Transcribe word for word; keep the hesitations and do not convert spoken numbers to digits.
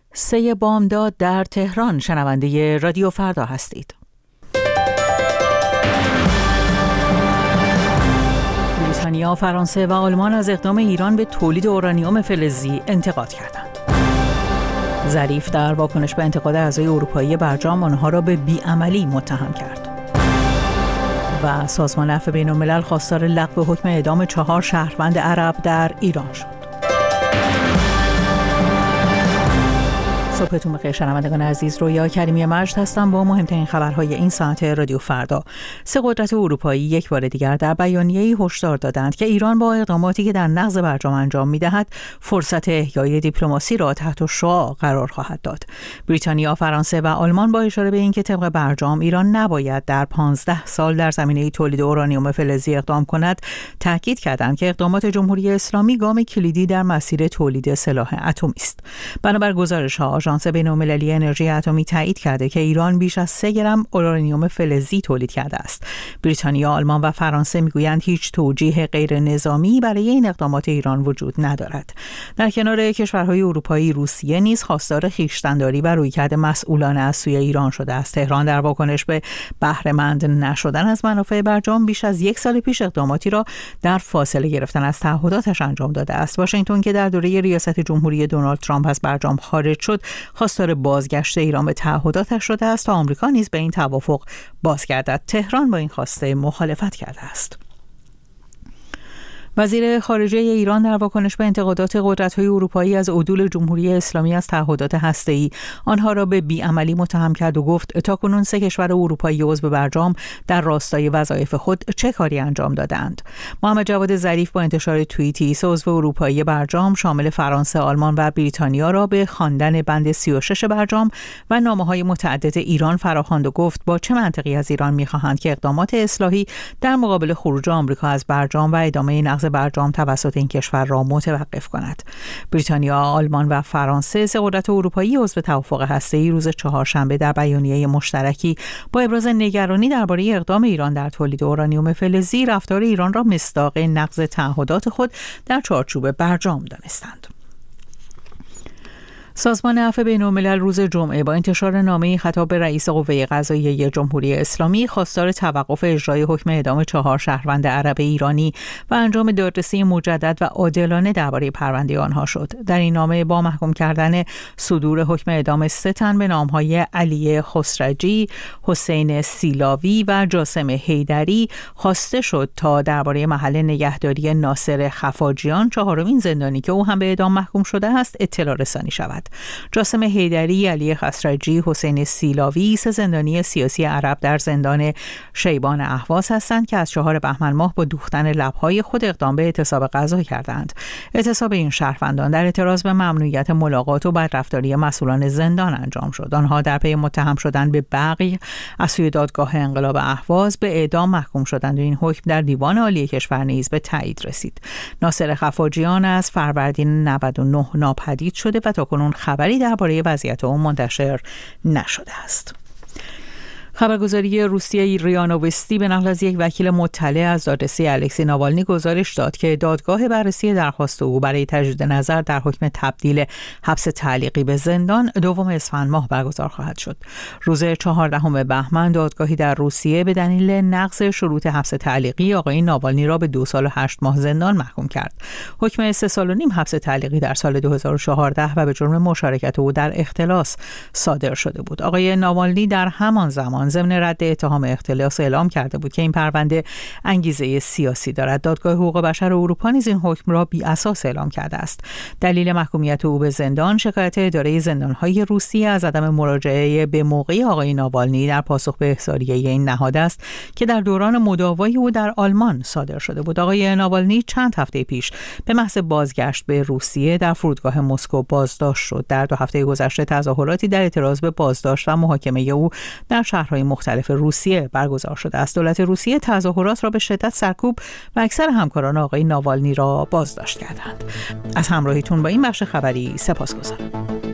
سه بامداد در تهران. شنونده رادیو فردا هستید. بریتانیا، فرانسه و آلمان از اقدام ایران به تولید اورانیوم فلزی انتقاد کردند. ظریف در واکنش به انتقاد اعضای اروپایی برجام آنها را به بیعملی متهم کرد. و سازمان عفو بین‌الملل خواستار لغو حکم اعدام چهار شهروند عرب در ایران شد. صبحتون بخیر شنوندگان عزیز، رویا کریمی مجد هستم با مهمترین خبرهای این ساعت رادیو فردا. سه قدرت اروپایی یک بار دیگر در بیانیه‌ای هشدار دادند که ایران با اقداماتی که در نقض برجام انجام می‌دهد فرصت احیای دیپلماسی را تحت شعاع قرار خواهد داد. بریتانیا، فرانسه و آلمان با اشاره به اینکه طبق برجام ایران نباید در پانزده سال در زمینه تولید اورانیوم فلزی اقدام کند، تاکید کردند که اقدامات جمهوری اسلامی گام کلیدی در مسیر تولید سلاح اتمی است. بنابر گزارش‌ها، آژانس بین‌المللی انرژی اتمی تایید کرده که ایران بیش از سه گرم اورانیوم فلزی تولید کرده است. بریتانیا، آلمان و فرانسه میگویند هیچ توجیه غیر نظامی برای این اقدامات ایران وجود ندارد. در کنار کشورهای اروپایی، روسیه نیز خواستار خویشتن‌داری و رویکرد مسئولانه از سوی ایران شده است. تهران در واکنش به بهره‌مند نشدن از منافع برجام بیش از یک سال پیش اقداماتی را در فاصله گرفتن از تعهداتش انجام داده است. واشنگتن که در دوره ریاست جمهوری دونالد ترامپ از برجام خارج شد، خواستار بازگشت ایران به تعهداتش شده است تا آمریکا نیز به این توافق بازگردد. تهران با این خواسته مخالفت کرده است. وزیر خارجه ایران در واکنش به انتقادات قدرت‌های اروپایی از عدول جمهوری اسلامی از تعهدات هسته‌ای آنها را به بیعملی متهم کرد و گفت تاکنون سه کشور اروپایی عضو برجام در راستای وظایف خود چه کاری انجام دادند. محمد جواد ظریف با انتشار توییتی سه عضو اروپایی برجام شامل فرانسه، آلمان و بریتانیا را به خواندن بند سی و شش برجام و نامه‌های متعدد ایران فراخواند و گفت با چه منطقی از ایران می‌خواهند که اقدامات اصلاحی در مقابل خروج آمریکا از برجام و ادامه نقض برجام توسط این کشور را متوقف کند. بریتانیا، آلمان و فرانسه، سه قدرت اروپایی عضو توافق هسته‌ای، روز چهارشنبه در بیانیه مشترکی با ابراز نگرانی درباره اقدام ایران در تولید اورانیوم فلزی، رفتار ایران را مصداق نقض تعهدات خود در چارچوب برجام دانستند. سازمان عفو بین‌الملل روز جمعه با انتشار نامه‌ای خطاب به رئیس قوه قضاییه جمهوری اسلامی خواستار توقف اجرای حکم اعدام چهار شهروند عرب ایرانی و انجام دادرسی مجدد و عادلانه درباره پرونده آنها شد. در این نامه با محکوم کردن صدور حکم اعدام سه تن به نام‌های علی خسرجی، حسین سیلاوی و جاسم حیدری خواسته شد تا درباره محل نگهداری ناصر خفاجیان، چهارمین زندانی که او هم به اعدام محکوم شده است، اطلاع رسانی شود. جاسم حیدری، علی خسرجی، حسین سیلاوی سه زندانی سیاسی عرب در زندان شیبان اهواز هستند که از چهار بهمن ماه با دوختن لب‌های خود اقدام به اعتصاب غذا کردند. اعتصاب این شهروندان در اعتراض به ممنوعیت ملاقات و بدرفتاری مسئولان زندان انجام شد. آنها در پی متهم شدن به بغی از سوی دادگاه انقلاب اهواز به اعدام محکوم شدند و این حکم در دیوان عالی کشور نیز به تایید رسید. ناصر خفاجیان از فروردین نود و نه ناپدید شده و تاکنون خبری درباره وضعیت او منتشر نشده است. خبرگزاری روسیه ریا نووستی به نقل از یک وکیل مطلع از دادرسی الکسی ناوالنی گزارش داد که دادگاه بررسی درخواست او برای تجدید نظر در حکم تبدیل حبس تعلیقی به زندان دوم اسفند ماه برگزار خواهد شد. روز چهاردهم بهمن دادگاهی در روسیه به دلیل نقض شروط حبس تعلیقی آقای ناوالنی را به دو سال و هشت ماه زندان محکوم کرد. حکم سه سال و نیم حبس تعلیقی در سال دو هزار و چهارده و به جرم مشارکت او در اختلاس صادر شده بود. آقای ناوالنی در همان زمان ضمن رد اتهام اختلاس اعلام کرده بود که این پرونده انگیزه سیاسی دارد. دادگاه حقوق بشر اروپا نیز این حکم را بی اساس اعلام کرده است. دلیل محکومیت او به زندان شکایت اداره زندان‌های روسیه از عدم مراجعه به موقع آقای ناوالنی در پاسخ به احضاریه این نهاد است که در دوران مداوای او در آلمان صادر شده بود. آقای ناوالنی چند هفته پیش به محض بازگشت به روسیه در فرودگاه مسکو بازداشت شد. در دو هفته گذشته تظاهراتی در اعتراض به بازداشت و محاکمه او در شهرهای مختلف روسیه برگزار شده است. دولت روسیه تظاهرات را به شدت سرکوب و اکثر همکاران آقای ناوالنی را بازداشت کردند. از همراهیتون با این بخش خبری سپاسگزارم.